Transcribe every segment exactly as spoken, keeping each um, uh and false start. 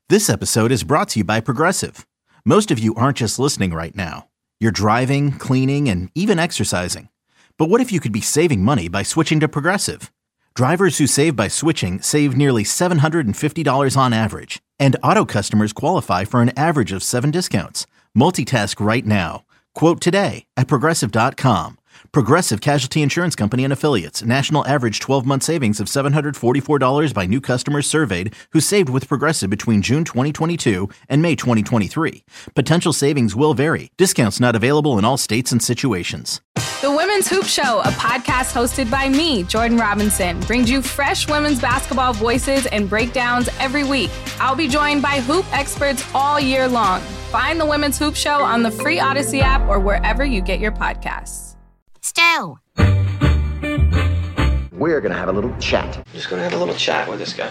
This episode is brought to you by Progressive. Most of you aren't just listening right now. You're driving, cleaning, and even exercising. But what if you could be saving money by switching to Progressive? Drivers who save by switching save nearly seven hundred fifty dollars on average. And auto customers qualify for an average of seven discounts. Multitask right now. Quote today at progressive dot com. Progressive Casualty Insurance Company and Affiliates. National average twelve-month savings of seven hundred forty-four dollars by new customers surveyed who saved with Progressive between June twenty twenty-two and May twenty twenty-three. Potential savings will vary. Discounts not available in all states and situations. The Women's Hoop Show, a podcast hosted by me, Jordan Robinson, brings you fresh women's basketball voices and breakdowns every week. I'll be joined by hoop experts all year long. Find the Women's Hoop Show on the free Odyssey app or wherever you get your podcasts. Stu. We're going to have a little chat. Just going to have a little chat with this guy.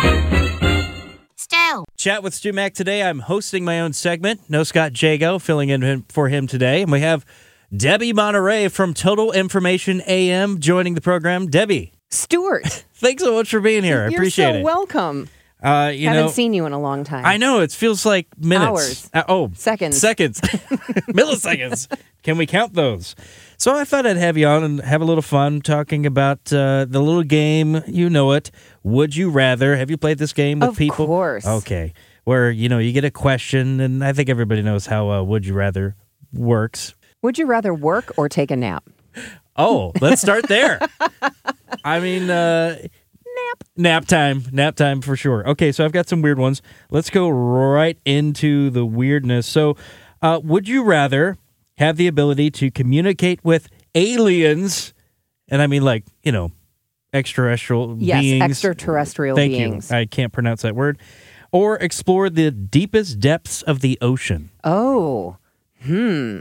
Stu. Chat with Stu Mack today. I'm hosting my own segment. No Scott Jago filling in for him today. And we have Debbie Monterey from Total Information A M joining the program. Debbie. Stuart. Thanks so much for being here. I You're appreciate so it. welcome. Uh, you Haven't know, seen you in a long time. I know. It feels like minutes. Hours. Uh, oh. Seconds. Seconds. Milliseconds. Can we count those? So I thought I'd have you on and have a little fun talking about uh, the little game. You know it. Would you rather? Have you played this game with of people? Of course. Okay. Where, you know, you get a question, and I think everybody knows how uh, Would You Rather works. Would you rather work or take a nap? Oh, let's start there. I mean, uh, Nap. Nap time. Nap time for sure. Okay, so I've got some weird ones. Let's go right into the weirdness. So, uh, would you rather have the ability to communicate with aliens, and I mean like, you know, extraterrestrial Yes, beings. extraterrestrial Thank beings. you. I can't pronounce that word. Or explore the deepest depths of the ocean. Oh, hmm.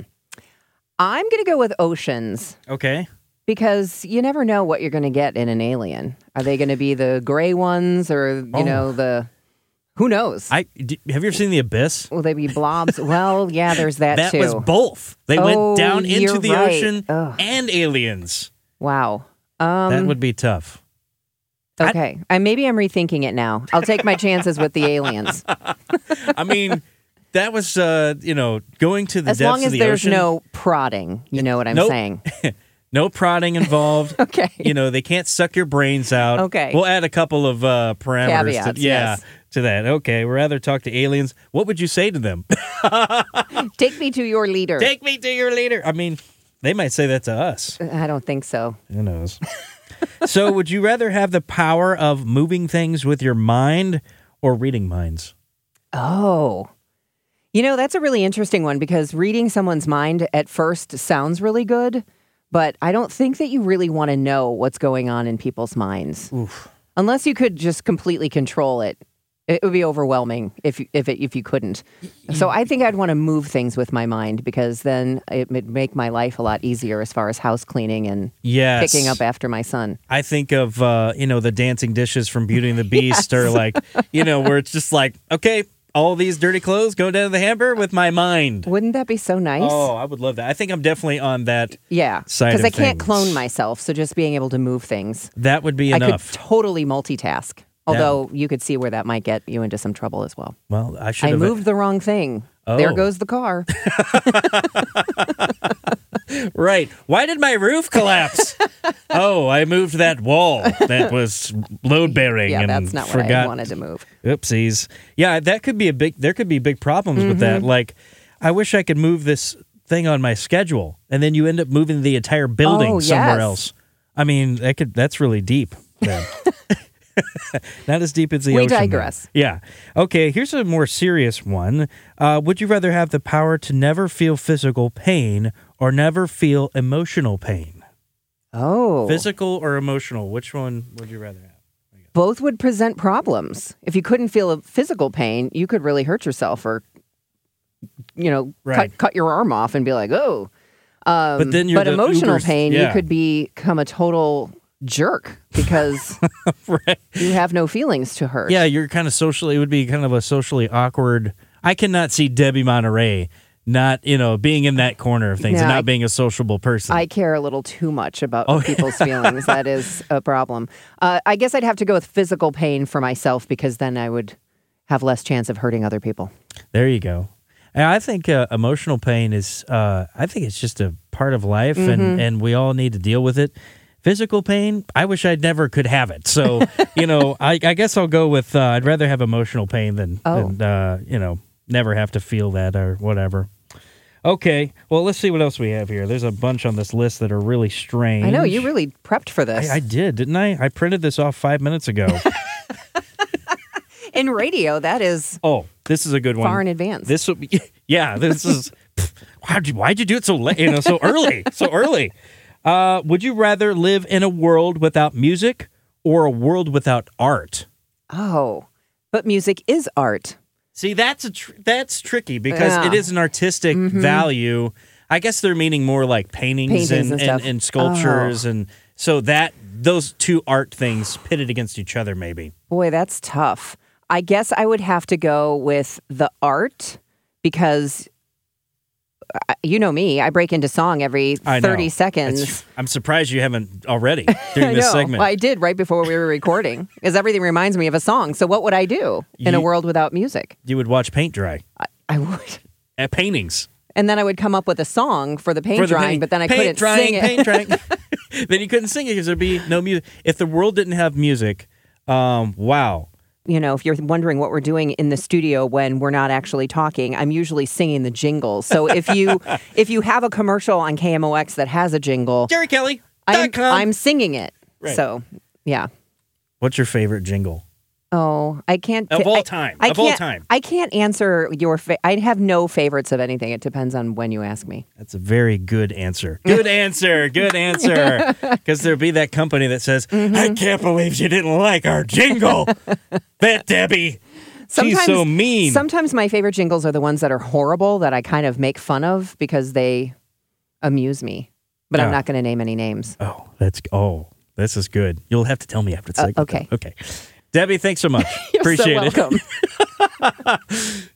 I'm going to go with oceans. Okay. Because you never know what you're going to get in an alien. Are they going to be the gray ones or, you Oh. know, the... Who knows? I d- have you ever seen The Abyss? Will they be blobs? Well, yeah, there's that, That too. was both. They Oh, went down into you're the right. ocean Ugh. and aliens. Wow. Um, That would be tough. Okay. I, maybe I'm rethinking it now. I'll take my chances with the aliens. I mean, that was, uh, you know, going to the As depths long as of the there's ocean. no prodding. You know what I'm Nope. saying? No prodding involved. Okay. You know, they can't suck your brains out. Okay. We'll add a couple of uh, parameters. Caveats, to, yeah, yes. to that. Okay. We'd rather talk to aliens. What would you say to them? Take me to your leader. Take me to your leader. I mean, they might say that to us. I don't think so. Who knows? So would you rather have the power of moving things with your mind or reading minds? Oh. You know, that's a really interesting one because reading someone's mind at first sounds really good, but I don't think that you really want to know what's going on in people's minds. Oof. Unless you could just completely control it. It would be overwhelming if if it, if you couldn't. So I think I'd want to move things with my mind because then it would make my life a lot easier as far as house cleaning and Yes. picking up after my son. I think of, uh, you know, the dancing dishes from Beauty and the Beast Yes. or like, you know, where it's just like, okay, all these dirty clothes go down to the hamper with my mind. Wouldn't that be so nice? Oh, I would love that. I think I'm definitely on that. Yeah, side because of I can't things. clone myself, so just being able to move things. That would be I enough. could totally multitask. Although you could see where that might get you into some trouble as well. Well, I should I have. moved the wrong thing. Oh. There goes the car. Right. Why did my roof collapse? Oh, I moved that wall that was load bearing. Yeah, and that's not forgot. what I wanted to move. Oopsies. Yeah, that could be a big. There could be big problems with that. Mm-hmm. Like, I wish I could move this thing on my schedule, and then you end up moving the entire building Oh, somewhere yes. else. I mean, that could. That's really deep. then. Not as deep as the We ocean. though. digress. Yeah. Okay, here's a more serious one. Uh, would you rather have the power to never feel physical pain or never feel emotional pain? Oh. Physical or emotional? Which one would you rather have? Both would present problems. If you couldn't feel a physical pain, you could really hurt yourself or, you know, Right. cut, cut your arm off and be like, oh. Um, But then you're but the emotional Ubers- pain, you yeah. could become a total jerk because Right. you have no feelings to hurt. Yeah, you're kind of socially, it would be kind of a socially awkward. I cannot see Debbie Monterey not, you know, being in that corner of things and No, not I- being a sociable person. I care a little too much about Oh. people's feelings. That is a problem. Uh, I guess I'd have to go with physical pain for myself because then I would have less chance of hurting other people. There you go. And I think uh, emotional pain is, uh, I think it's just a part of life, Mm-hmm. and, and we all need to deal with it. Physical pain, I wish I never could have it. So, you know, I, I guess I'll go with, uh, I'd rather have emotional pain than, Oh. than uh, you know, never have to feel that or whatever. Okay, well, let's see what else we have here. There's a bunch on this list that are really strange. I know, you really prepped for this. I, I did, didn't I? I printed this off five minutes ago. In radio, that is Oh, this is a good one. far in advance. This will be, yeah, this is, why'd you, why'd you do it so late, you know, so early, so early? Uh, would you rather live in a world without music or a world without art? Oh, but music is art. See, that's a tr- that's tricky because Yeah. it is an artistic value. I guess they're meaning more like paintings, Paintings and, and and, stuff. and sculptures, and so that those two art things pitted against each other, maybe. Boy, that's tough. I guess I would have to go with the art because uh, you know me, I break into song every I know. thirty seconds. It's- I'm surprised you haven't already during I this know. segment. Well, I did right before we were recording because everything reminds me of a song. So what would I do in a You- world without music? You would watch paint dry I, I would. at paintings. And then I would come up with a song for the paint For the drying, paint- but then I paint couldn't drying, sing it. Paint drying. Then you couldn't sing it because there'd be no music. If the world didn't have music, um, wow. You know, if you're wondering what we're doing in the studio when we're not actually talking, I'm usually singing the jingles. So if you if you have a commercial on K M O X that has a jingle, Jerry Kelly. I'm, I'm singing it. Right. So, yeah. What's your favorite jingle? Oh, I can't. Of all I- time. I Of all can't- time. I can't answer your. Fa- I have no favorites of anything. It depends on when you ask me. That's a very good answer. Good answer. Good answer. Because there'll be that company that says, Mm-hmm. I can't believe you didn't like our jingle. That Debbie. She's so mean. Sometimes my favorite jingles are the ones that are horrible that I kind of make fun of because they amuse me. But Yeah. I'm not going to name any names. Oh, that's oh, this is good. You'll have to tell me after the Uh, segment. okay. though. Okay. Debbie, thanks so much. You're Appreciate so it. welcome.